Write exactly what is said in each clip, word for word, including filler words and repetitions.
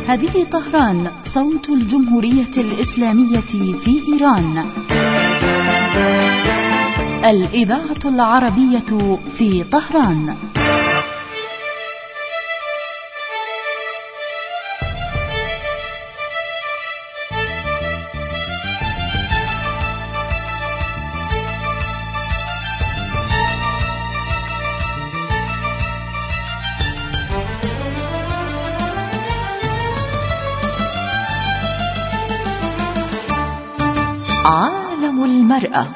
هذه طهران، صوت الجمهورية الإسلامية في إيران. الإذاعة العربية في طهران. عالم المرأة.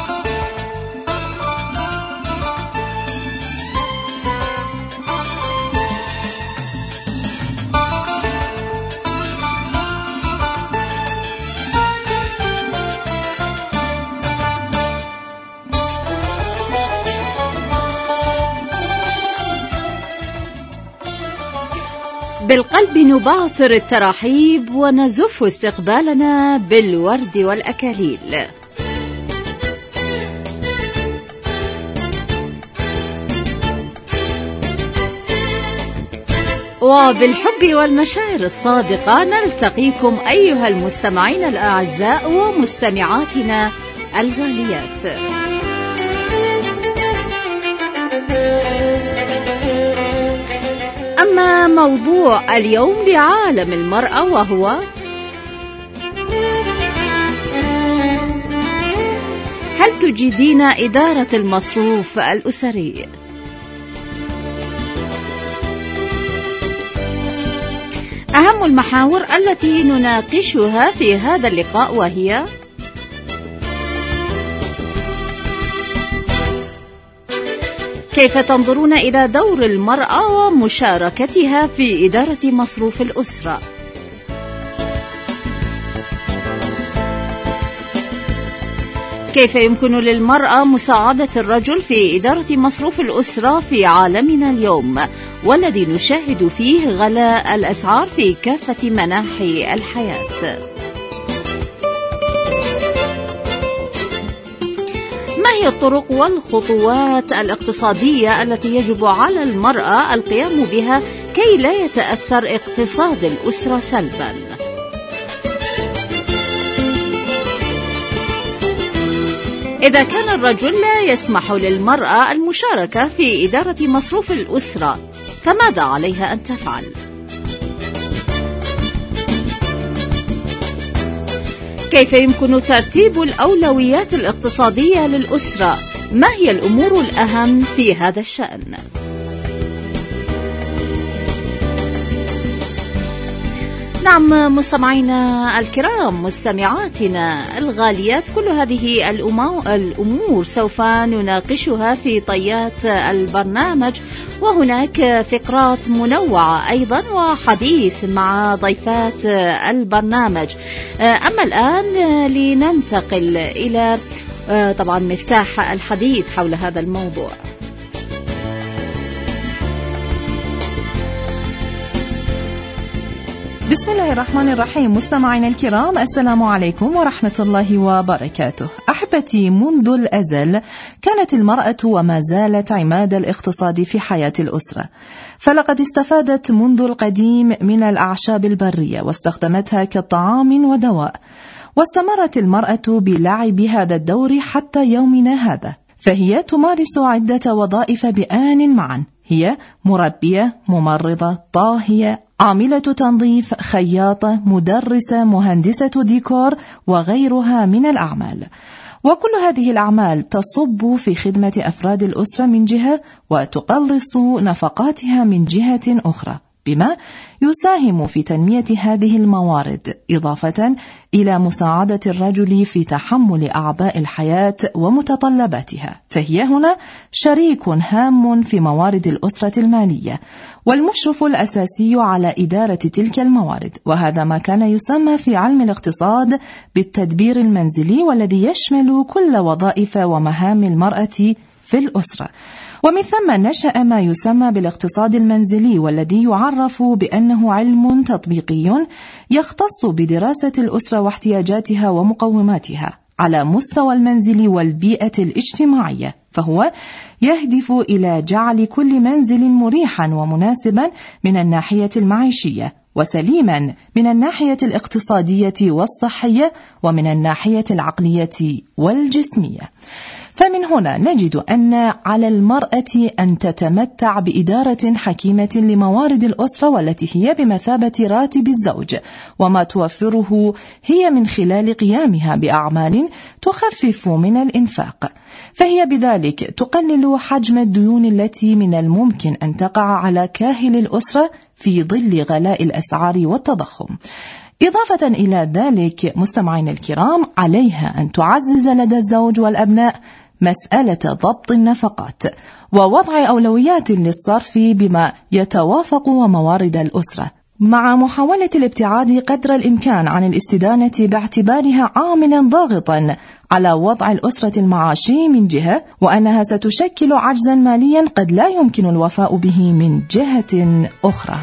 بالقلب نبعثر التراحيب ونزف استقبالنا بالورد والأكاليل. وبالحب والمشاعر الصادقة نلتقيكم أيها المستمعين الأعزاء ومستمعاتنا الغاليات. أما موضوع اليوم لعالم المرأة وهو هل تجيدين إدارة المصروف الأسري؟ أهم المحاور التي نناقشها في هذا اللقاء وهي كيف تنظرون إلى دور المرأة ومشاركتها في إدارة مصروف الأسرة؟ كيف يمكن للمرأة مساعدة الرجل في إدارة مصروف الأسرة في عالمنا اليوم والذي نشاهد فيه غلاء الأسعار في كافة مناحي الحياة؟ ما هي الطرق والخطوات الاقتصادية التي يجب على المرأة القيام بها كي لا يتأثر اقتصاد الأسرة سلبا؟ إذا كان الرجل لا يسمح للمرأة المشاركة في إدارة مصروف الأسرة فماذا عليها أن تفعل؟ كيف يمكن ترتيب الأولويات الاقتصادية للأسرة؟ ما هي الأمور الأهم في هذا الشأن؟ نعم مستمعينا الكرام، مستمعاتنا الغاليات، كل هذه الأمور سوف نناقشها في طيات البرنامج، وهناك فقرات منوعة أيضا وحديث مع ضيفات البرنامج. أما الآن لننتقل إلى طبعا مفتاح الحديث حول هذا الموضوع. بسم الله الرحمن الرحيم. مستمعينا الكرام، السلام عليكم ورحمة الله وبركاته. أحبتي، منذ الأزل كانت المرأة وما زالت عماد الاقتصاد في حياة الأسرة، فلقد استفادت منذ القديم من الأعشاب البرية واستخدمتها كطعام ودواء، واستمرت المرأة بلعب هذا الدور حتى يومنا هذا، فهي تمارس عدة وظائف بآن معا. هي مربية، ممرضة، طاهية، عاملة تنظيف، خياطة، مدرسة، مهندسة ديكور وغيرها من الأعمال. وكل هذه الأعمال تصب في خدمة أفراد الأسرة من جهة، وتقلص نفقاتها من جهة أخرى، بما يساهم في تنمية هذه الموارد، إضافة إلى مساعدة الرجل في تحمل أعباء الحياة ومتطلباتها. فهي هنا شريك هام في موارد الأسرة المالية، والمشرف الأساسي على إدارة تلك الموارد، وهذا ما كان يسمى في علم الاقتصاد بالتدبير المنزلي، والذي يشمل كل وظائف ومهام المرأة في الأسرة. ومن ثم نشأ ما يسمى بالاقتصاد المنزلي، والذي يعرف بأنه علم تطبيقي يختص بدراسة الأسرة واحتياجاتها ومقوماتها على مستوى المنزل والبيئة الاجتماعية، فهو يهدف إلى جعل كل منزل مريحا ومناسبا من الناحية المعيشية، وسليما من الناحية الاقتصادية والصحية ومن الناحية العقلية والجسمية. فمن هنا نجد أن على المرأة أن تتمتع بإدارة حكيمة لموارد الأسرة والتي هي بمثابة راتب الزوج، وما توفره هي من خلال قيامها بأعمال تخفف من الإنفاق، فهي بذلك تقلل حجم الديون التي من الممكن أن تقع على كاهل الأسرة في ظل غلاء الأسعار والتضخم. إضافة إلى ذلك مستمعين الكرام، عليها أن تعزز لدى الزوج والأبناء مسألة ضبط النفقات ووضع أولويات للصرف بما يتوافق وموارد الأسرة، مع محاولة الابتعاد قدر الإمكان عن الاستدانة باعتبارها عاملا ضاغطا على وضع الأسرة المعاشي من جهة، وأنها ستشكل عجزا ماليا قد لا يمكن الوفاء به من جهة أخرى.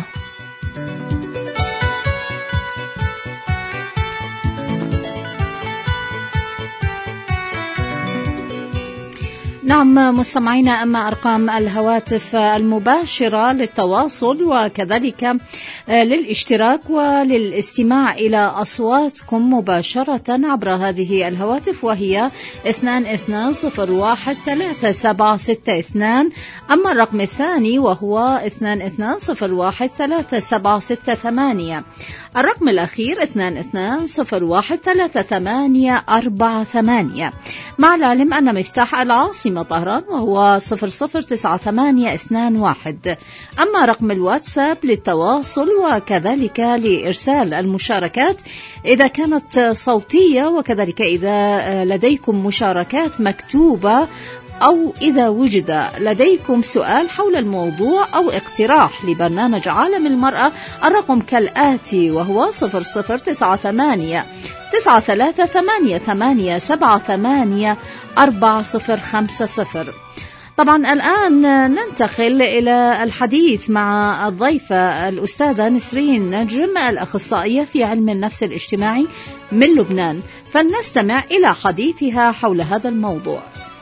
نعم مستمعينا، أما أرقام الهواتف المباشرة للتواصل وكذلك للاشتراك وللاستماع إلى أصواتكم مباشرة عبر هذه الهواتف وهي اثنان اثنان صفر واحد ثلاثة سبعة ستة اثنان، أما الرقم الثاني وهو اثنان اثنان صفر واحد ثلاثة سبعة ستة ثمانية، الرقم الأخير اثنان اثنان صفر واحد ثلاثة ثمانية أربعة ثمانية، مع العلم أن مفتاح العاصمة طهران وهو صفر صفر تسعة ثمانية اثنان واحد. أما رقم الواتساب للتواصل وكذلك لإرسال المشاركات إذا كانت صوتية، وكذلك إذا لديكم مشاركات مكتوبة، أو إذا وجد لديكم سؤال حول الموضوع أو اقتراح لبرنامج عالم المرأة، الرقم كالآتي وهو صفر صفر تسعة ثمانية تسعة ثلاثة ثمانية ثمانية سبعة ثمانية أربعة صفر خمسة صفر. طبعا الآن ننتقل إلى الحديث مع الضيفة الأستاذة نسرين نجم، الأخصائية في علم النفس الاجتماعي من لبنان، فلنستمع إلى حديثها حول هذا الموضوع.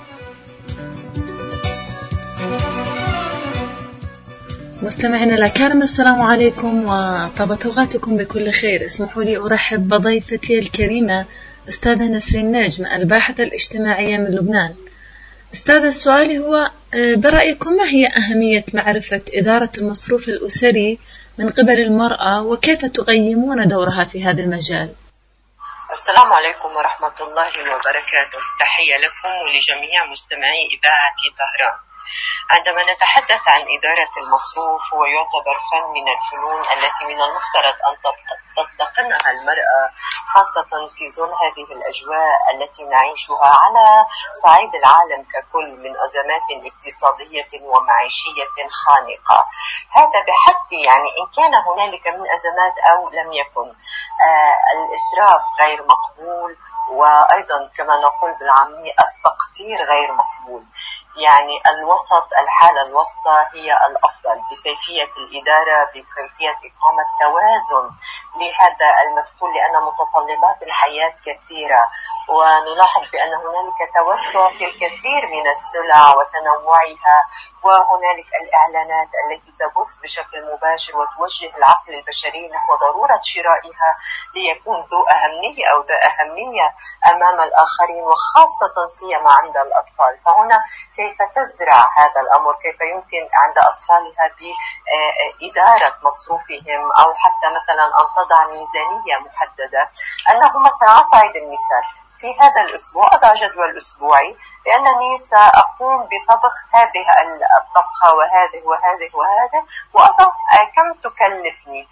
مستمعينا الأكارم، السلام عليكم وطابت أوقاتكم بكل خير. اسمحوا لي أرحب بضيفتي الكريمة أستاذة نسرين نجم، الباحثة الاجتماعية من لبنان. أستاذة، سؤالي هو برأيكم ما هي أهمية معرفة إدارة المصروف الأسري من قبل المرأة، وكيف تقيمون دورها في هذا المجال؟ السلام عليكم ورحمة الله وبركاته. تحية لكم ولجميع مستمعي إذاعة طهران. عندما نتحدث عن إدارة المصروف، هو يعتبر فن من الفنون التي من المفترض أن تتقنها المرأة، خاصة في ظل هذه الأجواء التي نعيشها على صعيد العالم ككل من أزمات اقتصادية ومعيشية خانقة. هذا بحد يعني إن كان هنالك من أزمات أو لم يكن. آه الإسراف غير مقبول، وأيضا كما نقول بالعامية التقدير غير مقبول. يعني الوسط، الحالة الوسطى هي الأفضل بكيفية الإدارة، بكيفية إقامة توازن لهذا المدخول، لأن متطلبات الحياة كثيرة، ونلاحظ بأن هنالك توسع في الكثير من السلع وتنوعها، وهنالك الإعلانات التي تبث بشكل مباشر وتوجه العقل البشري نحو ضرورة شرائها ليكون ذو أهمية أو ذو أهمية أمام الآخرين، وخاصة سيما عند الأطفال. فهنا كيف تزرع هذا الأمر، كيف يمكن عند أطفالها بإدارة مصروفهم، أو حتى مثلا أن تضع ميزانية محددة. أنه مثلا على صعيد المثال في هذا الأسبوع أضع جدول أسبوعي بأنني سأقوم بطبخ هذه الطبخة وهذه وهذه وهذه، وأضع كم تكلفني.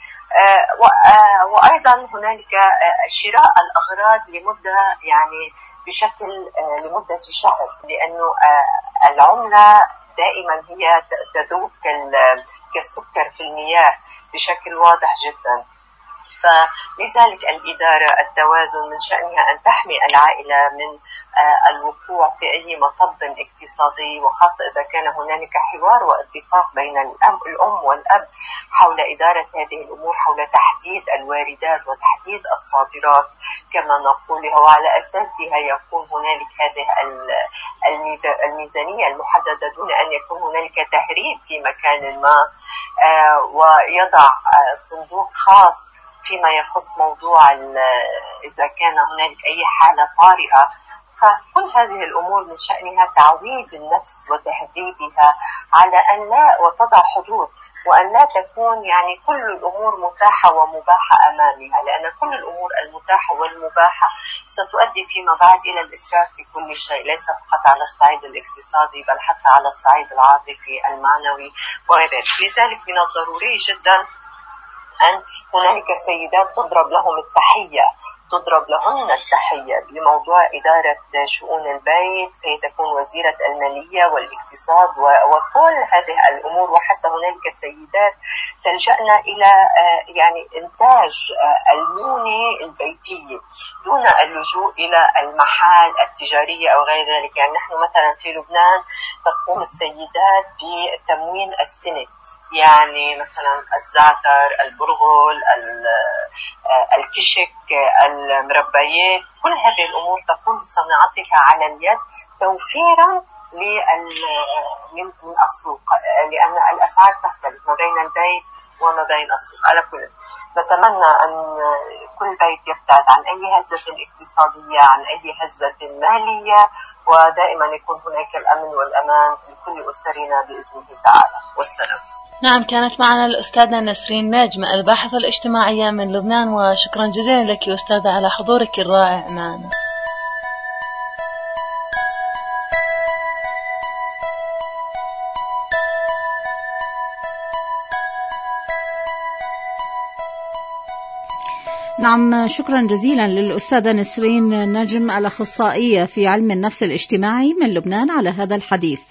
وأيضا هنالك شراء الأغراض لمدة يعني بشكل لمدة شهر، لأنه العملة دائما هي تذوب كالسكر في المياه بشكل واضح جدا. فلذلك الإدارة التوازن من شأنها أن تحمي العائلة من الوقوع في أي مطب اقتصادي، وخاصة إذا كان هنالك حوار واتفاق بين الأم والأب حول إدارة هذه الأمور، حول تحديد الواردات وتحديد الصادرات كما نقول، وعلى أساسها يكون هنالك هذه الميزانية المحددة دون أن يكون هنالك تهريب في مكان ما، ويضع صندوق خاص فيما يخص موضوع إذا كان هنالك أي حالة طارئة. فكل هذه الأمور من شأنها تعويد النفس وتهذيبها على أن لا، وتضع حدود، وأن لا تكون يعني كل الأمور متاحة ومباحة أمامها، لأن كل الأمور المتاحة والمباحة ستؤدي فيما بعد إلى الإسراف في كل شيء، ليس فقط على الصعيد الاقتصادي بل حتى على الصعيد العاطفي المعنوي وغيره. لذلك من الضروري جدا أن هنالك سيدات تضرب لهم التحية تضرب لهن التحية بموضوع إدارة شؤون البيت، كي تكون وزيرة المالية والاقتصاد وكل هذه الأمور. وحتى هنالك سيدات تلجأنا إلى يعني إنتاج المونة البيتية دون اللجوء إلى المحال التجارية أو غير ذلك. يعني نحن مثلا في لبنان تقوم السيدات بتموين السنة، يعني مثلا الزعتر، البرغل، الكشك، المربيات، كل هذه الأمور تقوم بصناعتها على اليد توفيرا من السوق، لأن الأسعار تختلف ما بين البيت وما بين السوق. على كل نتمنى أن كل بيت يبتعد عن أي هزة اقتصادية، عن أي هزة مالية، ودائما يكون هناك الأمن والأمان لكل أسرنا بإذنه تعالى. والسلام. نعم، كانت معنا الأستاذة نسرين نجم الباحثة الاجتماعية من لبنان، وشكرا جزيلا لك يا أستاذة على حضورك الرائع معنا. نعم، شكرا جزيلا للأستاذة نسرين نجم الأخصائية في علم النفس الاجتماعي من لبنان على هذا الحديث.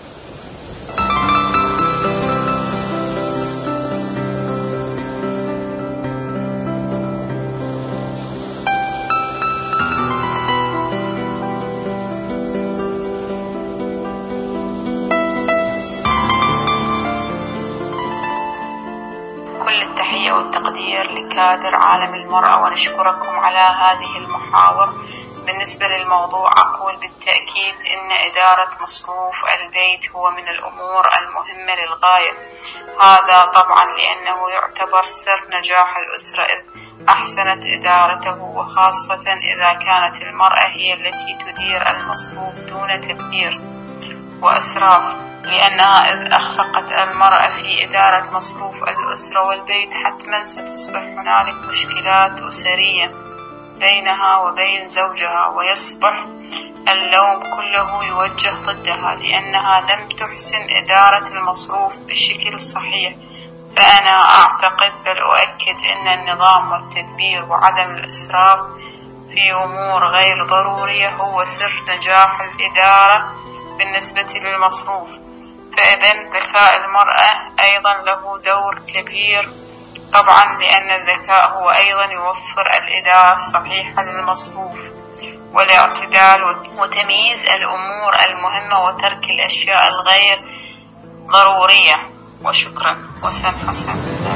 كادر عالم المرأة، ونشكركم على هذه المحاور. بالنسبة للموضوع أقول بالتأكيد إن إدارة مصروف البيت هو من الأمور المهمة للغاية، هذا طبعا لأنه يعتبر سر نجاح الأسرة إذ أحسنت إدارته، وخاصة إذا كانت المرأة هي التي تدير المصروف دون تبذير وإسراف، لأنها إذ أخفقت المرأة في إدارة مصروف الأسرة والبيت حتما ستصبح هنالك مشكلات أسرية بينها وبين زوجها، ويصبح اللوم كله يوجه ضدها لأنها لم تحسن إدارة المصروف بشكل صحيح. فأنا أعتقد بل أؤكد أن النظام والتدبير وعدم الإسراف في أمور غير ضرورية هو سر نجاح الإدارة بالنسبة للمصروف. فإذن ذكاء المرأة أيضا له دور كبير طبعا، لأن الذكاء هو أيضا يوفر الإدارة الصحيحة للمصروف والاعتدال وتمييز الأمور المهمة وترك الأشياء الغير ضرورية. وشكرا. وسام حسن.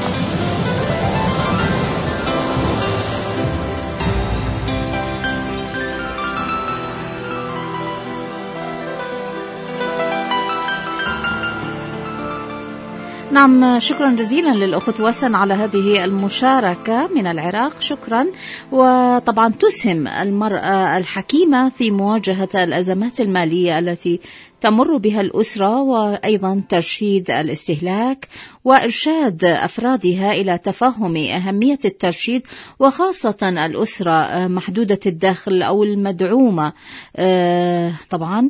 نعم، شكرا جزيلا للأخت وسن على هذه المشاركة من العراق. شكرا. وطبعا تسهم المرأة الحكيمة في مواجهة الأزمات المالية التي تمر بها الأسرة، وأيضا ترشيد الاستهلاك وإرشاد أفرادها إلى تفهم أهمية الترشيد، وخاصة الأسرة محدودة الدخل أو المدعومة طبعا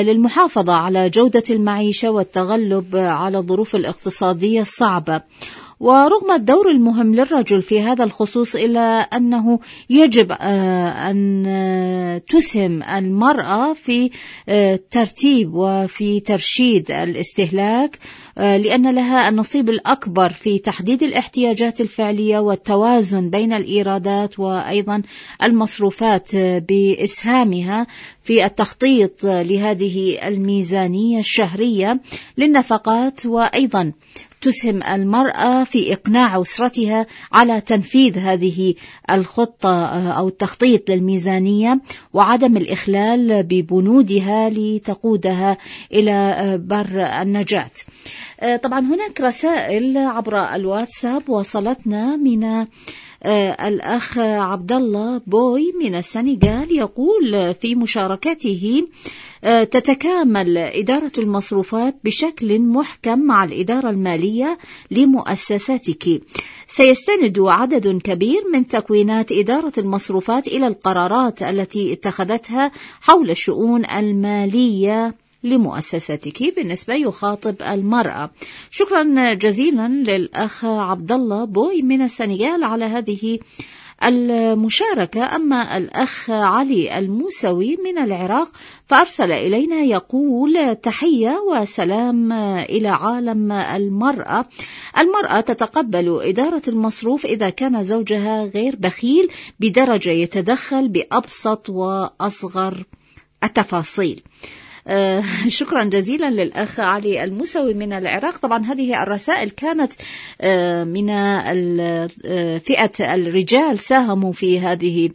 للمحافظة على جودة المعيشة والتغلب على الظروف الاقتصادية الصعبة. ورغم الدور المهم للرجل في هذا الخصوص إلا أنه يجب أن تسهم المرأة في ترتيب وفي ترشيد الاستهلاك، لأن لها النصيب الأكبر في تحديد الاحتياجات الفعلية والتوازن بين الإيرادات وأيضا المصروفات، بإسهامها في التخطيط لهذه الميزانية الشهرية للنفقات، وأيضا تسهم المرأة في إقناع أسرتها على تنفيذ هذه الخطة أو التخطيط للميزانية وعدم الإخلال ببنودها لتقودها إلى بر النجاة. طبعا هناك رسائل عبر الواتساب وصلتنا من الأخ عبد الله بوي من السنغال، يقول في مشاركته: تتكامل إدارة المصروفات بشكل محكم مع الإدارة المالية لمؤسستك. سيستند عدد كبير من تكوينات إدارة المصروفات إلى القرارات التي اتخذتها حول الشؤون المالية لمؤسستك. بالنسبة يخاطب المرأة. شكرا جزيلا للأخ عبد الله بوي من السنغال على هذه المشاركة. أما الأخ علي الموسوي من العراق فأرسل إلينا يقول: تحية وسلام إلى عالم المرأة. المرأة تتقبل إدارة المصروف إذا كان زوجها غير بخيل بدرجة يتدخل بأبسط وأصغر التفاصيل. آه شكرا جزيلا للأخ علي الموسوي من العراق. طبعا هذه الرسائل كانت آه من فئة الرجال ساهموا في هذه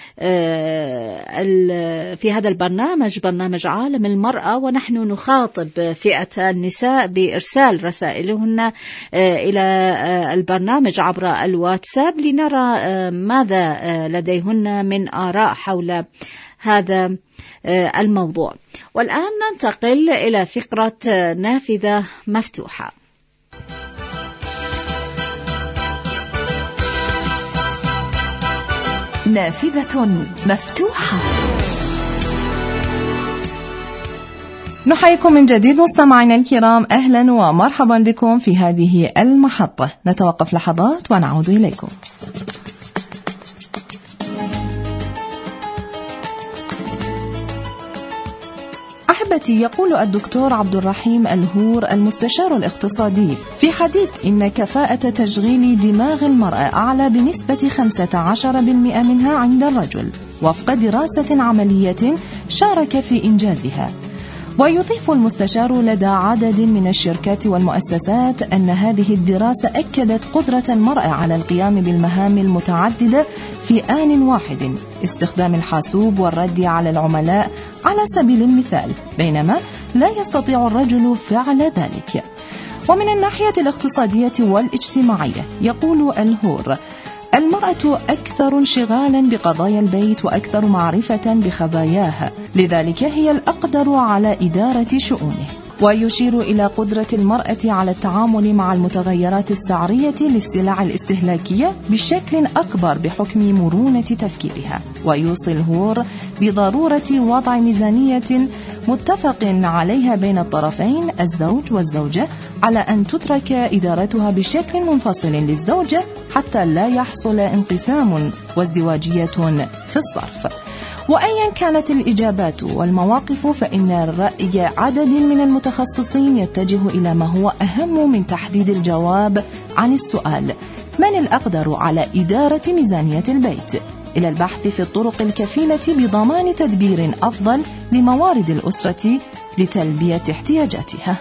آه في هذا البرنامج، برنامج عالم المرأة، ونحن نخاطب فئة النساء بإرسال رسائلهن آه إلى آه البرنامج عبر الواتساب لنرى آه ماذا آه لديهن من آراء حول هذا الموضوع. والآن ننتقل إلى فقرة نافذة مفتوحة. نافذة مفتوحة. نحييكم من جديد مستمعينا الكرام، أهلا ومرحبا بكم في هذه المحطة. نتوقف لحظات ونعود إليكم. أحبتي، يقول الدكتور عبد الرحيم الهور المستشار الاقتصادي في حديث إن كفاءة تشغيل دماغ المرأة أعلى بنسبة خمسة عشر بالمئة منها عند الرجل، وفق دراسة عملية شارك في إنجازها. ويضيف المستشار لدى عدد من الشركات والمؤسسات أن هذه الدراسة أكدت قدرة المرأة على القيام بالمهام المتعددة في آن واحد، استخدام الحاسوب والرد على العملاء على سبيل المثال، بينما لا يستطيع الرجل فعل ذلك. ومن الناحية الاقتصادية والاجتماعية يقول الهور: المرأة أكثر انشغالا بقضايا البيت وأكثر معرفة بخباياها، لذلك هي الأقدر على إدارة شؤونه. ويشير إلى قدرة المرأة على التعامل مع المتغيرات السعرية للسلع الاستهلاكية بشكل أكبر بحكم مرونة تفكيرها. ويوصي الهور بضرورة وضع ميزانية متفق عليها بين الطرفين الزوج والزوجة على أن تترك إدارتها بشكل منفصل للزوجة حتى لا يحصل انقسام وازدواجية في الصرف. وأيا كانت الإجابات والمواقف، فإن الرأي عدد من المتخصصين يتجه إلى ما هو أهم من تحديد الجواب عن السؤال: من الأقدر على إدارة ميزانية البيت؟ إلى البحث في الطرق الكفيلة بضمان تدبير أفضل لموارد الأسرة لتلبية احتياجاتها.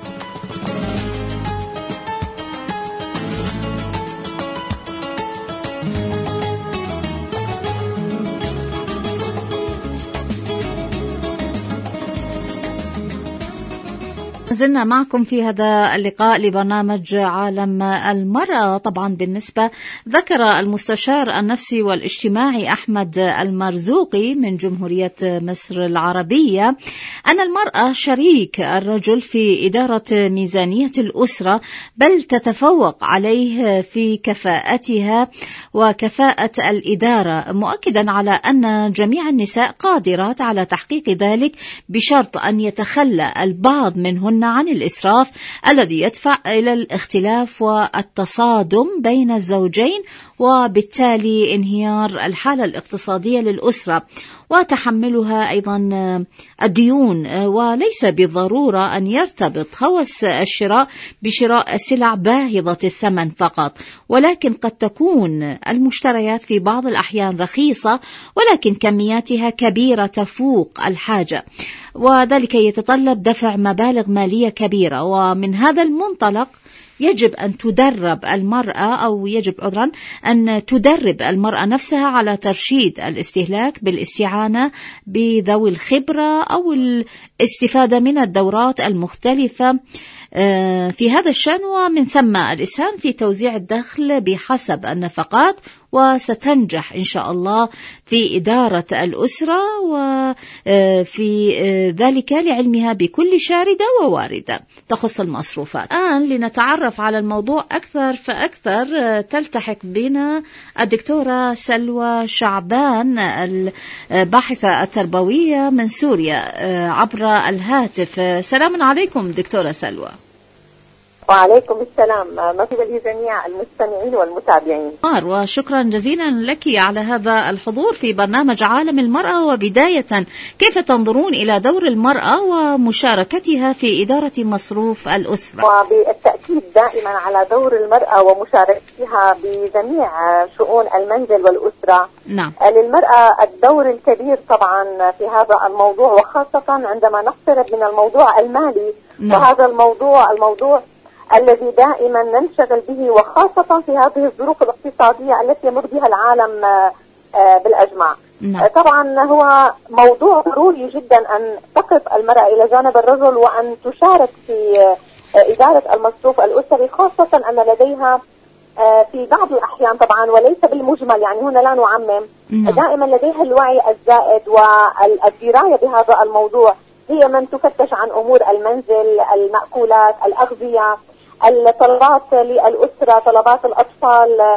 زلنا معكم في هذا اللقاء لبرنامج عالم المرأة. طبعا بالنسبة ذكر المستشار النفسي والاجتماعي أحمد المرزوقي من جمهورية مصر العربية أن المرأة شريك الرجل في إدارة ميزانية الأسرة، بل تتفوق عليه في كفاءتها وكفاءة الإدارة، مؤكدا على أن جميع النساء قادرات على تحقيق ذلك بشرط أن يتخلى البعض منهن تمنع عن الإسراف الذي يدفع إلى الاختلاف والتصادم بين الزوجين وبالتالي انهيار الحالة الاقتصادية للأسرة وتحملها أيضا الديون. وليس بالضرورة أن يرتبط هوس الشراء بشراء سلع باهظة الثمن فقط، ولكن قد تكون المشتريات في بعض الأحيان رخيصة ولكن كمياتها كبيرة تفوق الحاجة، وذلك يتطلب دفع مبالغ مالية كبيرة. ومن هذا المنطلق يجب أن تدرب المرأة أو يجب عذرا أن تدرب المرأة نفسها على ترشيد الاستهلاك بالاستعانة بذوي الخبرة أو الاستفادة من الدورات المختلفة في هذا الشأن، ومن ثم الإسهام في توزيع الدخل بحسب النفقات، وستنجح إن شاء الله في إدارة الأسرة وفي ذلك لعلمها بكل شاردة وواردة تخص المصروفات. الآن لنتعرف على الموضوع أكثر فأكثر تلتحق بنا الدكتورة سلوى شعبان الباحثة التربوية من سوريا عبر الهاتف. سلام عليكم دكتورة سلوى. وعليكم السلام، مرحبا لجميع المستمعين والمتابعين. وشكرا جزيلا لك على هذا الحضور في برنامج عالم المرأة. وبداية كيف تنظرون إلى دور المرأة ومشاركتها في إدارة مصروف الأسرة؟ وبالتأكيد دائما على دور المرأة ومشاركتها بجميع شؤون المنزل والأسرة. نعم. للمرأة الدور الكبير طبعا في هذا الموضوع، وخاصة عندما نقترب من الموضوع المالي. نعم. وهذا الموضوع الموضوع الذي دائما ننشغل به، وخاصة في هذه الظروف الاقتصادية التي يمر بها العالم بالأجمع. نعم. طبعا هو موضوع ضروري جدا أن تقف المرأة إلى جانب الرجل وأن تشارك في إدارة المصروف الأسري، خاصة أن لديها في بعض الأحيان طبعا وليس بالمجمل، يعني هنا لا نعمم. نعم. دائما لديها الوعي الزائد والدراية بهذا الموضوع. هي من تفتش عن أمور المنزل، المأكولات، الأغذية، الطلبات للأسرة، طلبات الأطفال،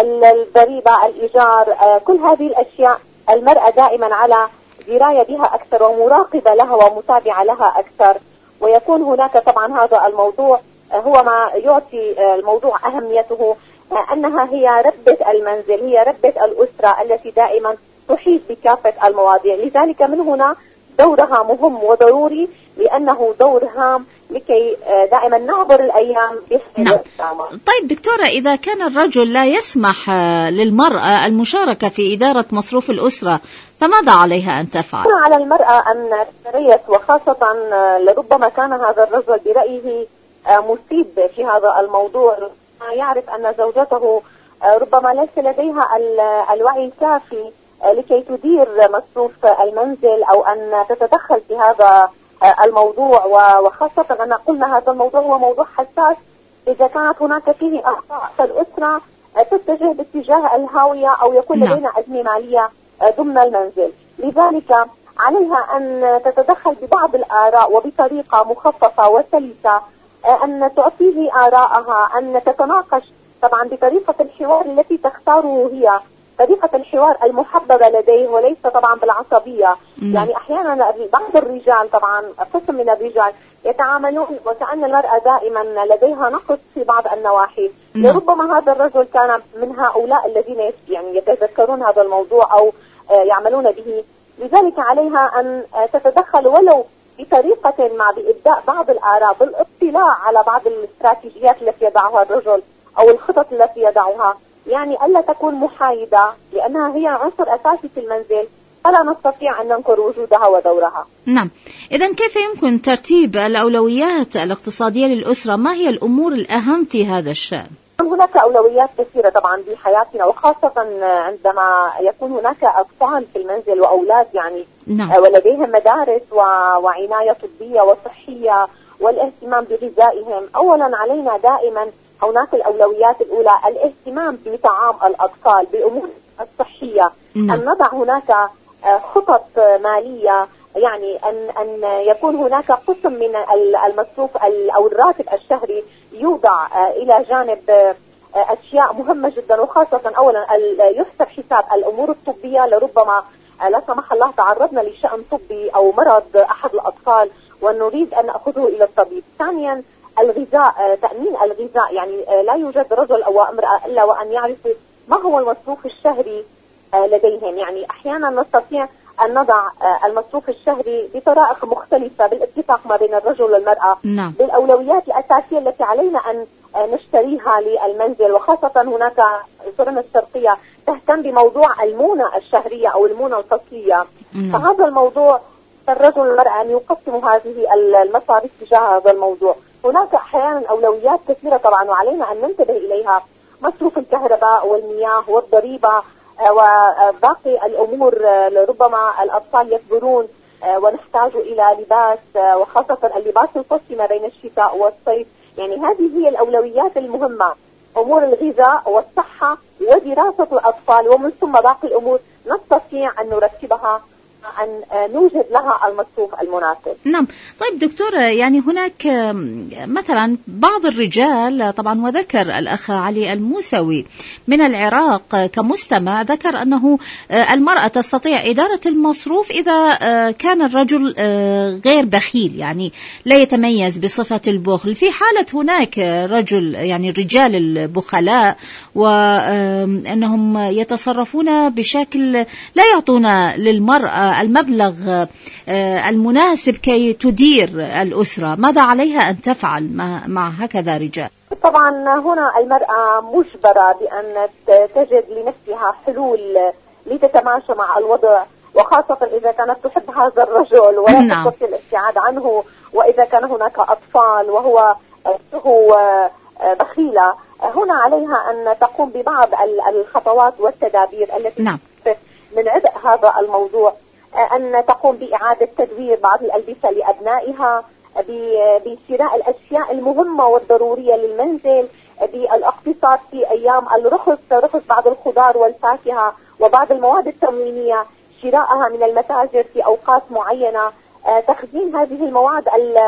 الضريبة، الإيجار، كل هذه الأشياء المرأة دائما على دراية بها أكثر ومراقبة لها ومتابعة لها أكثر. ويكون هناك طبعا هذا الموضوع هو ما يعطي الموضوع أهميته، أنها هي ربة المنزل، هي ربة الأسرة التي دائما تحيط بكافة المواضيع. لذلك من هنا دورها مهم وضروري، لأنه دور هام لكي دائما نعبر الأيام بحيث. نعم. طيب دكتورة، إذا كان الرجل لا يسمح للمرأة المشاركة في إدارة مصروف الأسرة فماذا عليها أن تفعل؟ على المرأة أن تتريث، وخاصة لربما كان هذا الرجل برأيه مصيب في هذا الموضوع، يعرف أن زوجته ربما ليس لديها الوعي الكافي لكي تدير مصروف المنزل أو أن تتدخل في هذا الموضوع. وخاصة أن قلنا هذا الموضوع هو موضوع حساس، إذا كانت هناك فيه أعضاء فالأسرة تتجه باتجاه الهاوية أو يكون لدينا أزمة مالية ضمن المنزل. لذلك عليها أن تتدخل ببعض الآراء وبطريقة مخففة وسلسة، أن تعطيه آراءها، أن تتناقش طبعا بطريقة الحوار التي تختاره هي، طريقة الحوار المحببة لديه وليس طبعا بالعصبية. مم. يعني أحيانا بعض الرجال طبعا قسم من الرجال يتعاملون وكأن المرأة دائما لديها نقص في بعض النواحي. مم. لربما هذا الرجل كان من هؤلاء الذين يعني يتذكرون هذا الموضوع أو يعملون به. لذلك عليها أن تتدخل ولو بطريقة ما، بإبداء بعض الآراء، بالاطلاع على بعض الاستراتيجيات التي يضعها الرجل أو الخطط التي يضعها، يعني ألا تكون محايدة، لأنها هي عنصر أساسي في المنزل، فلا نستطيع أن ننكر وجودها ودورها. نعم. إذن كيف يمكن ترتيب الأولويات الاقتصادية للأسرة؟ ما هي الأمور الأهم في هذا الشأن؟ هناك أولويات كثيرة طبعا بحياتنا، وخاصة عندما يكون هناك أطفال في المنزل وأولاد يعني. نعم. ولديهم مدارس وعناية طبية وصحية والاهتمام بغذائهم. أولا علينا دائما هناك الأولويات الأولى الاهتمام بطعام الأطفال، بأمور الصحية. نعم. أن نضع هناك خطط مالية، يعني أن أن يكون هناك قسم من المصروف أو الراتب الشهري يوضع إلى جانب أشياء مهمة جدا، وخاصة أولا يحسب حساب الأمور الطبية، لربما لا سمح الله تعرضنا لشأن طبي أو مرض أحد الأطفال ونريد أن نأخذه إلى الطبيب. ثانيا الغذاء، تأمين الغذاء، يعني لا يوجد رجل أو امرأة إلا وأن يعرفوا ما هو المصروف الشهري لديهم. يعني أحيانا نستطيع أن نضع المصروف الشهري بطرائق مختلفة بالاتفاق ما بين الرجل والمرأة. نعم. بالأولويات الأساسية التي علينا أن نشتريها للمنزل، وخاصة هناك سورنا الشرقية تهتم بموضوع المونة الشهرية أو المونة الفصلية. نعم. فهذا الموضوع الرجل والمرأة أن يقسموا هذه المصاريف تجاه هذا الموضوع. هناك أحيانا أولويات كثيرة طبعا وعلينا أن ننتبه إليها، مصروف الكهرباء والمياه والضريبة وباقي الأمور. ربما الأطفال يكبرون ونحتاج إلى لباس، وخاصة اللباس الفصلي ما بين الشتاء والصيف. يعني هذه هي الأولويات المهمة، أمور الغذاء والصحة ودراسة الأطفال، ومن ثم باقي الأمور نستطيع أن نرتبها أن نوجد لها المصروف المناسب. نعم. طيب دكتورة، يعني هناك مثلا بعض الرجال طبعا، وذكر الأخ علي الموسوي من العراق كمستمع، ذكر أنه المرأة تستطيع إدارة المصروف إذا كان الرجل غير بخيل، يعني لا يتميز بصفة البخل. في حالة هناك رجل، يعني الرجال البخلاء، وأنهم يتصرفون بشكل لا يعطون للمرأة المبلغ المناسب كي تدير الأسرة، ماذا عليها أن تفعل مع هكذا رجال؟ طبعا هنا المرأة مجبرة بأن تجد لنفسها حلول لتتماشى مع الوضع، وخاصة إذا كانت تحب هذا الرجل ولا نعم. تستطيع الابتعاد عنه، وإذا كان هناك أطفال وهو هو بخيلة. هنا عليها أن تقوم ببعض الخطوات والتدابير التي نعم. من عبء هذا الموضوع، أن تقوم بإعادة تدوير بعض الألبسة لأبنائها، بشراء الأشياء المهمة والضرورية للمنزل، بالاقتصاد في أيام الرخص، رخص بعض الخضار والفاكهة وبعض المواد التموينية، شراءها من المتاجر في أوقات معينة، تخزين هذه المواد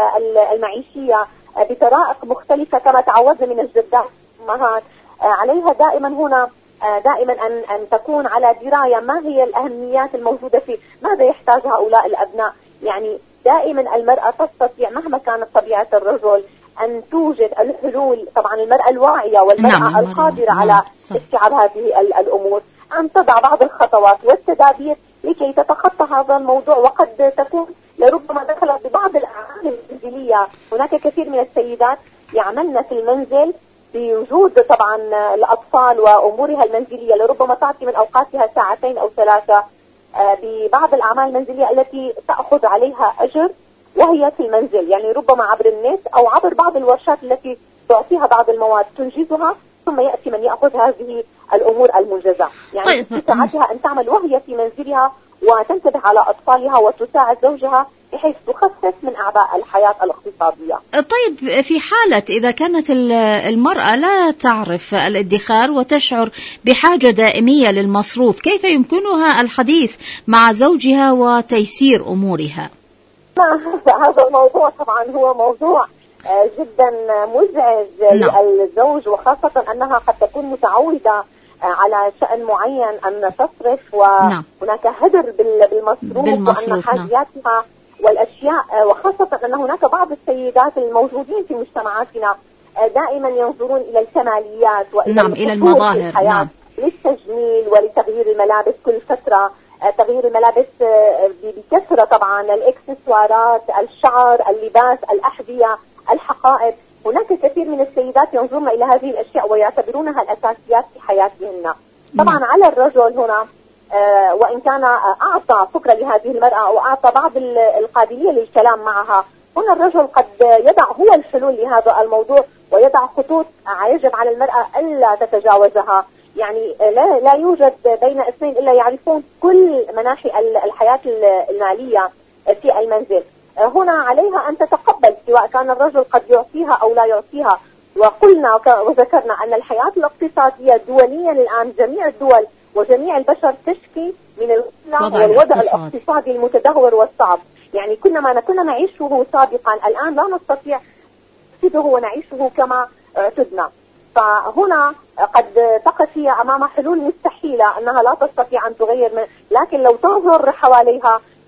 المعيشية بطرائق مختلفة كما تعودنا من الجدات والأمهات. عليها دائما هنا دائما أن أن تكون على دراية ما هي الأهميات الموجودة في ماذا يحتاج هؤلاء الأبناء. يعني دائما المرأة تستطيع مهما كانت طبيعة الرجل أن توجد الحلول. طبعا المرأة الواعية والمرأة نعم. القادرة على استيعاب هذه الأمور، أن تضع بعض الخطوات والتدابير لكي تتخطى هذا الموضوع. وقد تكون لربما دخلت ببعض الأعمال المنزلية. هناك كثير من السيدات يعملن في المنزل بوجود طبعا الأطفال وأمورها المنزلية، لربما تعطي من أوقاتها ساعتين أو ثلاثة ببعض الأعمال المنزلية التي تأخذ عليها أجر وهي في المنزل، يعني ربما عبر النت أو عبر بعض الورشات التي تعطيها بعض المواد تنجزها، ثم يأتي من يأخذ هذه الأمور المنجزة. يعني في ساعتها أن تعمل وهي في منزلها وتنتبه على أطفالها وتساعد زوجها بحيث تخفف من أعباء الحياة الاقتصادية. طيب في حالة إذا كانت المرأة لا تعرف الادخار وتشعر بحاجة دائمية للمصروف، كيف يمكنها الحديث مع زوجها وتيسير أمورها؟ هذا الموضوع طبعا هو موضوع جدا مزعج للزوج، وخاصة أنها قد تكون متعودة على شأن معين أن تصرف وهناك هدر بالمصروف, بالمصروف وأن حاجياتها والأشياء، وخاصة أن هناك بعض السيدات الموجودين في مجتمعاتنا دائما ينظرون إلى الكماليات وإلى نعم إلى المظاهر نعم. للتجميل ولتغيير الملابس كل فترة، تغيير الملابس بكثرة طبعا، الإكسسوارات، الشعر، اللباس، الأحذية، الحقائب. هناك كثير من السيدات ينظرن إلى هذه الأشياء ويعتبرونها الأساسيات في حياتهن. طبعا على الرجل هنا آه وإن كان أعطى فكرة لهذه المرأة وأعطى بعض القابلية للكلام معها، هنا الرجل قد يضع هو الحلول لهذا الموضوع ويضع خطوط يجب على المرأة ألا تتجاوزها. يعني لا, لا يوجد بين اثنين إلا يعرفون كل مناحي الحياة المالية في المنزل. هنا عليها أن تتقبل سواء كان الرجل قد يعطيها أو لا يعطيها. وقلنا وذكرنا أن الحياة الاقتصادية دوليا الآن جميع الدول وجميع البشر تشكي من الوضع والوضع الاقتصادي المتدهور والصعب. يعني كنا ما كنا نعيشه سابقا الآن لا نستطيع نفسده ونعيشه كما اعتدنا. فهنا قد تقفي أمام حلول مستحيلة أنها لا تستطيع أن تغير من، لكن لو تنظر حواليها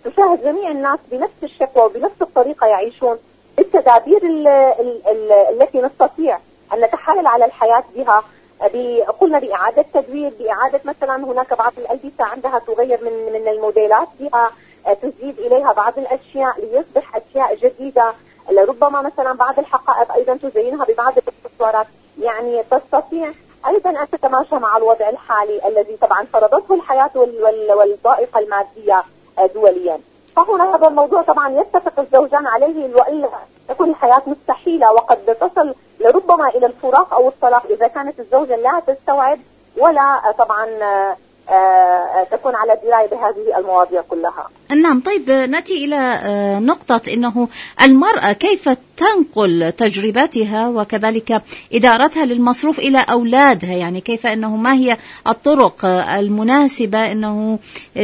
تشاهد جميع الناس بنفس الشكوى وبنفس الطريقة يعيشون بالتدابير ال ال ال التي نستطيع أن نتحايل على الحياة بها. قلنا بإعادة تدوير، بإعادة مثلا هناك بعض الألبسة عندها تغير من من الموديلات بها، تزيد إليها بعض الأشياء ليصبح أشياء جديدة، لربما مثلا بعض الحقائب أيضا تزينها ببعض الاكسسوارات، يعني تستطيع أيضا أن تتماشى مع الوضع الحالي الذي طبعا فرضته الحياة والضائقة المادية دوليا. فهنا هذا الموضوع طبعا يتفق الزوجان عليه، وإلا تكون الحياة مستحيلة وقد تصل لربما إلى الفراق أو الطلاق إذا كانت الزوجة لا تستوعب ولا طبعا تكون على دراية بهذه المواضيع كلها. نعم. طيب نأتي إلى نقطة أنه المرأة كيف تنقل تجربتها وكذلك إدارتها للمصروف إلى أولادها، يعني كيف أنه ما هي الطرق المناسبة أنه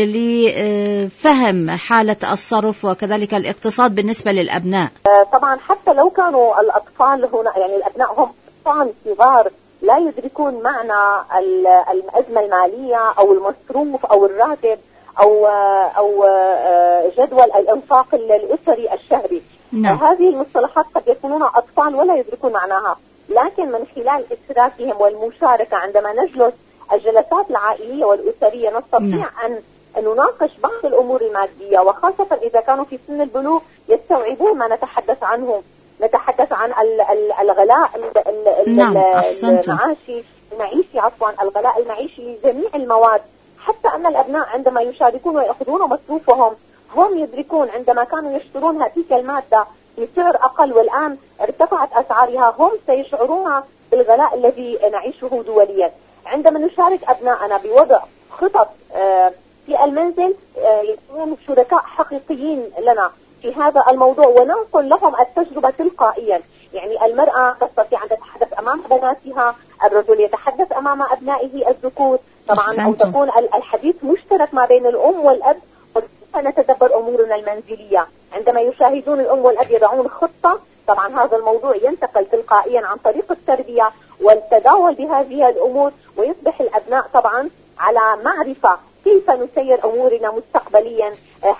لفهم حالة الصرف وكذلك الاقتصاد بالنسبة للأبناء. طبعا حتى لو كانوا الأطفال هنا، يعني الأبناء هم أطفال صغار لا يدركون معنى الأزمة المالية أو المصروف أو الراتب أو أو جدول الإنفاق الأسري الشهري. نعم. هذه المصطلحات قد يكونون أطفال ولا يدركون معناها، لكن من خلال إشراكهم والمشاركة عندما نجلس الجلسات العائلية والأسرية نستطيع نعم. أن نناقش بعض الأمور المادية، وخاصة إذا كانوا في سن البلوغ يستوعبون ما نتحدث عنه. نتحدث عن الغلاء نعم. المعاشي المعيشي عفوا الغلاء المعيشي لجميع المواد، حتى أن الأبناء عندما يشاركون ويأخذون مصروفهم هم يدركون عندما كانوا يشترون تلك المادة بسعر أقل والآن ارتفعت أسعارها، هم سيشعرون بالغلاء الذي نعيشه دوليا. عندما نشارك أبناءنا بوضع خطط في المنزل يكونون شركاء حقيقيين لنا في هذا الموضوع وننقل لهم التجربة تلقائيا. يعني المرأة تستطيع أن تتحدث أمام بناتها، الرجل يتحدث أمام أبنائه الذكور طبعا، أو تكون الحديث مشترك ما بين الأم والأب، ونتدبر أمورنا المنزلية. عندما يشاهدون الأم والأب يضعون خطة، طبعا هذا الموضوع ينتقل تلقائيا عن طريق التربية والتداول بهذه الأمور، ويصبح الأبناء طبعا على معرفة كيف نسير أمورنا مستقبليا.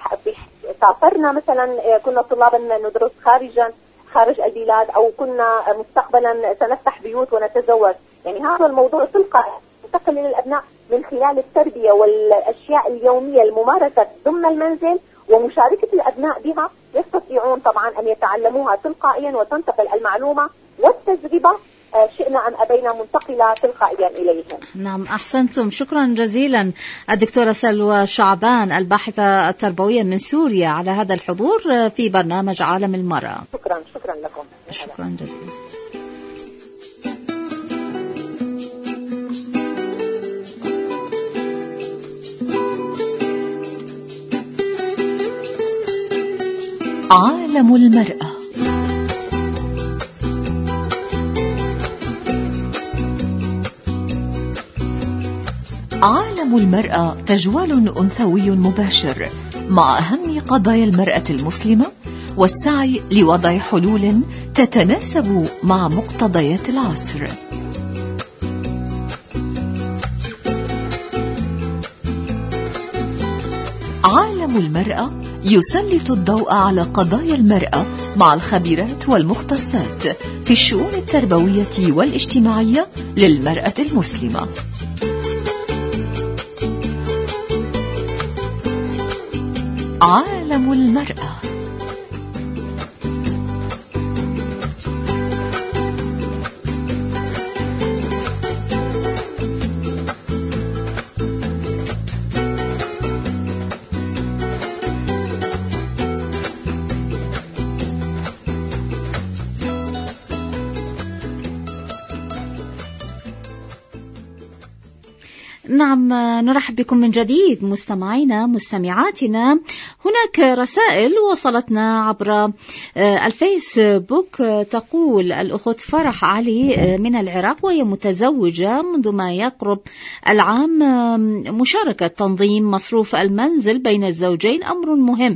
سافرنا مثلا، كنا طلابا ندرس خارجا خارج البلاد، أو كنا مستقبلا سنفتح بيوت ونتزوج، يعني هذا الموضوع تلقائي ينتقل للأبناء من خلال التربية والأشياء اليومية الممارسة ضمن المنزل ومشاركة الأبناء بها، يستطيعون طبعا أن يتعلموها تلقائيا وتنتقل المعلومة والتجربة شئنا أم أبينا منتقلة تلقائيا إليهم. نعم أحسنتم، شكرا جزيلا الدكتورة سلوى شعبان الباحثة التربوية من سوريا على هذا الحضور في برنامج عالم المرأة. شكرا شكرا لكم. شكرا جزيلا. عالم المرأة. عالم المرأة تجوال أنثوي مباشر مع أهم قضايا المرأة المسلمة والسعي لوضع حلول تتناسب مع مقتضيات العصر. عالم المرأة يسلط الضوء على قضايا المرأة مع الخبيرات والمختصات في الشؤون التربوية والاجتماعية للمرأة المسلمة. عالم المرأة. نعم نرحب بكم من جديد مستمعينا مستمعاتنا. هناك رسائل وصلتنا عبر الفيسبوك تقول الأخت فرح علي من العراق وهي متزوجة منذ ما يقرب العام. مشاركة تنظيم مصروف المنزل بين الزوجين أمر مهم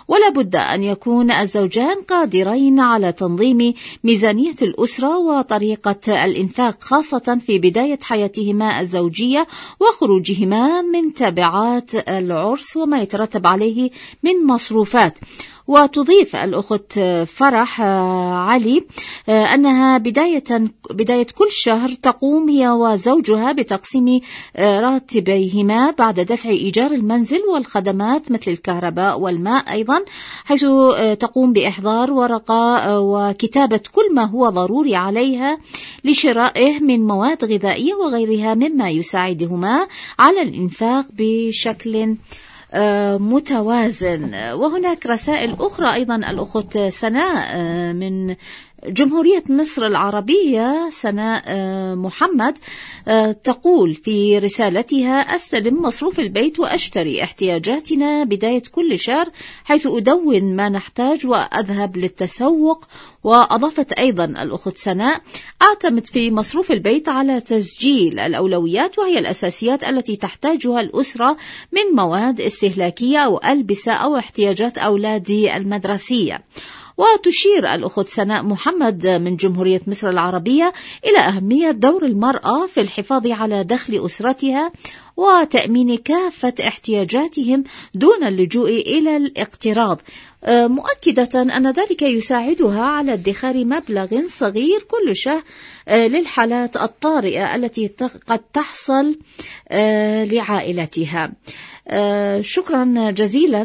ولا بد أن يكون الزوجان قادرين على تنظيم ميزانية الأسرة وطريقة الإنفاق، خاصة في بداية حياتهما الزوجية وخروجهما من تبعات العرس وما يترتب عليه من مصروفات. وتضيف الأخت فرح علي أنها بداية بداية كل شهر تقوم هي وزوجها بتقسيم راتبيهما بعد دفع إيجار المنزل والخدمات مثل الكهرباء والماء أيضا، حيث تقوم بإحضار ورقة وكتابة كل ما هو ضروري عليها لشرائه من مواد غذائية وغيرها مما يساعدهما على الإنفاق بشكل متوازن. وهناك رسائل أخرى أيضا. الأخت سناء من جمهورية مصر العربية، سناء محمد، تقول في رسالتها: أستلم مصروف البيت وأشتري احتياجاتنا بداية كل شهر، حيث أدون ما نحتاج وأذهب للتسوق. وأضافت أيضا الأخت سناء: أعتمد في مصروف البيت على تسجيل الأولويات، وهي الأساسيات التي تحتاجها الأسرة من مواد استهلاكية أو ألبسة أو احتياجات أولادي المدرسية. وتشير الأخت سناء محمد من جمهورية مصر العربية إلى أهمية دور المرأة في الحفاظ على دخل أسرتها وتأمين كافة احتياجاتهم دون اللجوء إلى الاقتراض، مؤكدة أن ذلك يساعدها على ادخار مبلغ صغير كل شهر للحالات الطارئة التي قد تحصل لعائلتها. شكرا جزيلا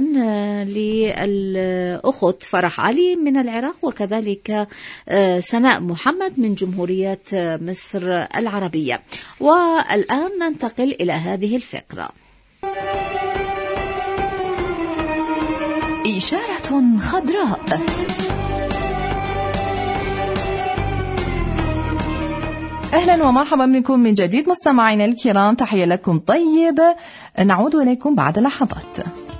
للأخت فرح علي من العراق، وكذلك سناء محمد من جمهورية مصر العربية. والآن ننتقل إلى هذه الفقرة. إشارة خضراء. أهلا ومرحبا بكم من جديد مستمعينا الكرام، تحية لكم طيبة، نعود إليكم بعد لحظات.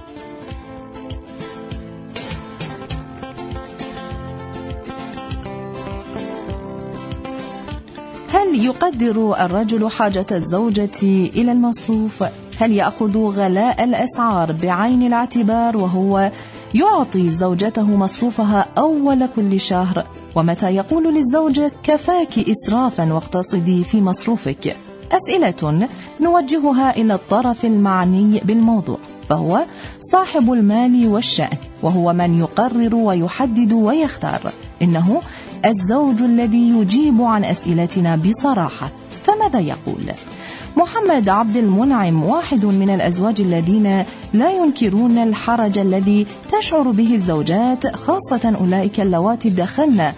هل يقدر الرجل حاجة الزوجة إلى المصروف؟ هل يأخذ غلاء الأسعار بعين الاعتبار وهو يعطي زوجته مصروفها أول كل شهر؟ ومتى يقول للزوجة كفاك إسرافا واقتصدي في مصروفك؟ أسئلة نوجهها إلى الطرف المعني بالموضوع، فهو صاحب المال والشأن، وهو من يقرر ويحدد ويختار. إنه الزوج الذي يجيب عن أسئلتنا بصراحة. فماذا يقول؟ محمد عبد المنعم واحد من الأزواج الذين لا ينكرون الحرج الذي تشعر به الزوجات، خاصة أولئك اللواتي دخلن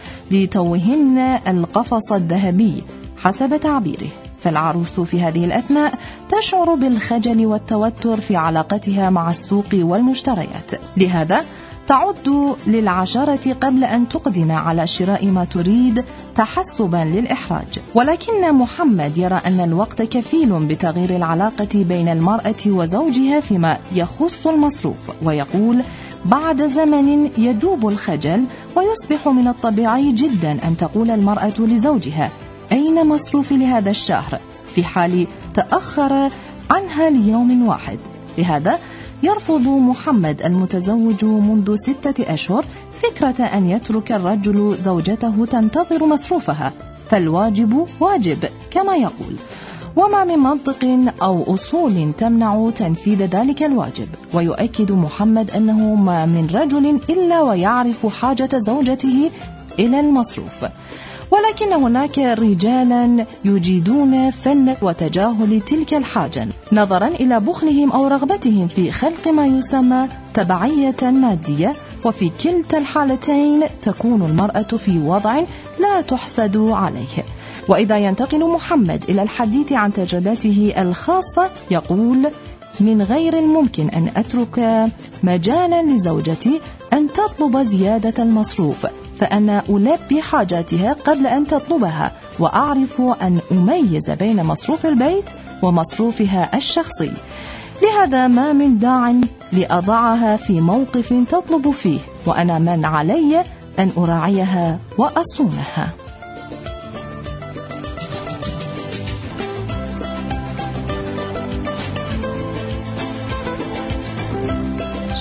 لتوهن القفص الذهبي حسب تعبيره. فالعروس في هذه الأثناء تشعر بالخجل والتوتر في علاقتها مع السوق والمشتريات، لهذا تعد للعشرة قبل أن تقدم على شراء ما تريد تحسبا للإحراج. ولكن محمد يرى أن الوقت كفيل بتغيير العلاقة بين المرأة وزوجها فيما يخص المصروف، ويقول: بعد زمن يذوب الخجل ويصبح من الطبيعي جدا أن تقول المرأة لزوجها: أين مصروفي لهذا الشهر؟ في حال تأخر عنها ليوم واحد. لهذا يرفض محمد المتزوج منذ ستة أشهر فكرة أن يترك الرجل زوجته تنتظر مصروفها، فالواجب واجب كما يقول، وما من منطق أو أصول تمنع تنفيذ ذلك الواجب. ويؤكد محمد أنه ما من رجل إلا ويعرف حاجة زوجته إلى المصروف، ولكن هناك رجالا يجيدون فن وتجاهل تلك الحاجة نظرا إلى بخلهم أو رغبتهم في خلق ما يسمى تبعية مادية، وفي كلتا الحالتين تكون المرأة في وضع لا تحسد عليه. وإذا ينتقل محمد إلى الحديث عن تجربته الخاصة يقول: من غير الممكن أن أترك مجالا لزوجتي أن تطلب زيادة المصروف، فأنا ألبي حاجاتها قبل أن تطلبها، وأعرف أن أميز بين مصروف البيت ومصروفها الشخصي. لهذا ما من داع لأضعها في موقف تطلب فيه، وأنا من علي أن أراعيها وأصونها.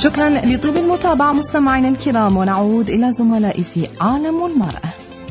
شكرا لطيب المتابعة مستمعينا الكرام، ونعود إلى زملائي في عالم المرأة.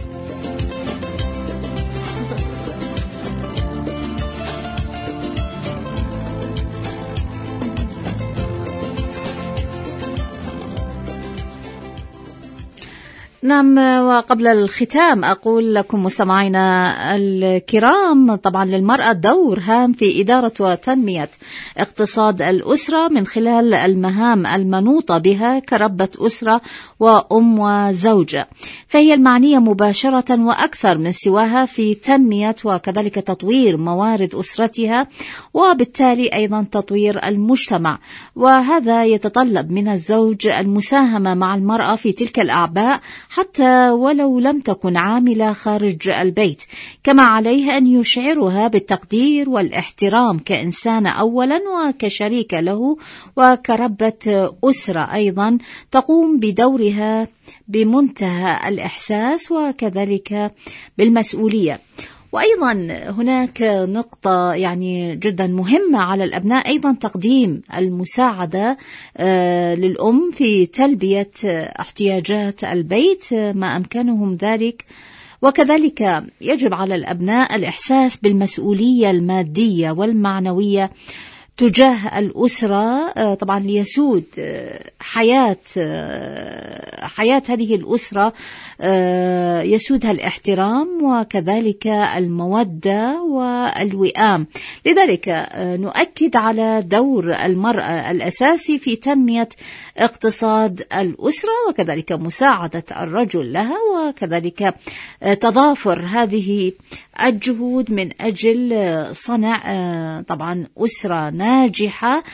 نعم، وقبل الختام أقول لكم مستمعينا الكرام، طبعا للمرأة دور هام في إدارة وتنمية اقتصاد الأسرة من خلال المهام المنوطة بها كربة أسرة وأم وزوجة، فهي المعنية مباشرة وأكثر من سواها في تنمية وكذلك تطوير موارد أسرتها، وبالتالي أيضا تطوير المجتمع. وهذا يتطلب من الزوج المساهمة مع المرأة في تلك الأعباء حتى ولو لم تكن عاملة خارج البيت، كما عليه أن يشعرها بالتقدير والاحترام كإنسان أولا وكشريك له وكربة أسرة أيضا تقوم بدورها بمنتهى الإحساس وكذلك بالمسؤولية. وأيضا هناك نقطة يعني جدا مهمة على الأبناء، أيضا تقديم المساعدة للأم في تلبية احتياجات البيت ما أمكنهم ذلك. وكذلك يجب على الأبناء الإحساس بالمسؤولية المادية والمعنوية تجاه الأسرة، طبعا ليسود حياة حياة هذه الأسرة يسودها الاحترام وكذلك المودة والوئام. لذلك نؤكد على دور المرأة الأساسي في تنمية اقتصاد الأسرة وكذلك مساعدة الرجل لها، وكذلك تضافر هذه الجهود من أجل صنع طبعا أسرة ناجحة،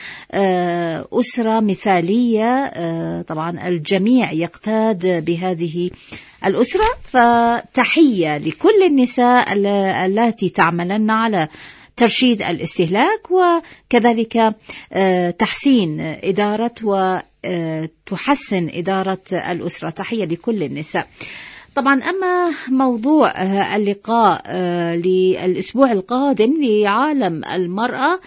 أسرة مثالية، طبعا الجميع يقتاد بهذه الأسرة. فتحية لكل النساء التي تعملن على ترشيد الاستهلاك وكذلك تحسين إدارة وتحسن إدارة الأسرة. تحية لكل النساء. طبعا أما موضوع اللقاء للأسبوع القادم لعالم المرأة،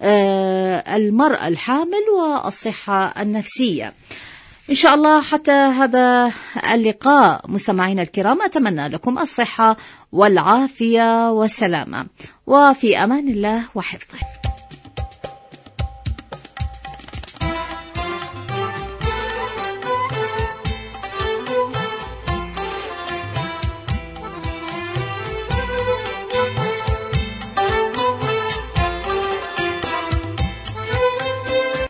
المرأة الحامل والصحة النفسية، إن شاء الله حتى هذا اللقاء مستمعينا الكرام أتمنى لكم الصحة والعافية والسلامة، وفي أمان الله وحفظه.